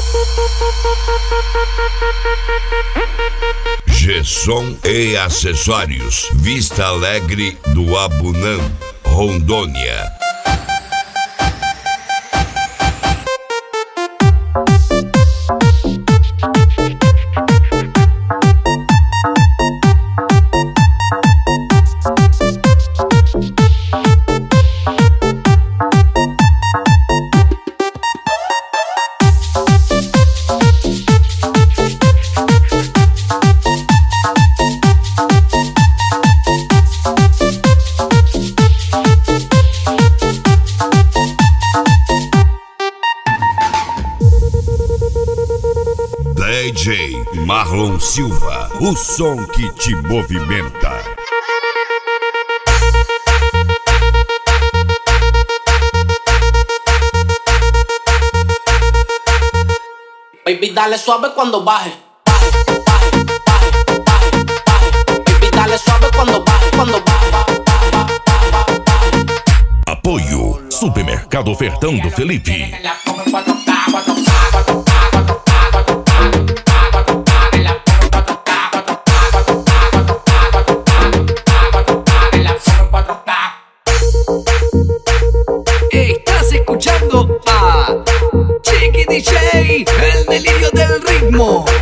G-Som e acessórios, Vista Alegre do Abunã, Rondônia. DJ Marlon Silva, o som que te movimenta. Baby, dale suave cuando baje. Baje, baje, baje, baje, baje. Baby, dale suave cuando baje, cuando baje. Apoio Supermercado Ofertão do Felipe. Estás escuchando a Chiqui DJ, el delirio del ritmo.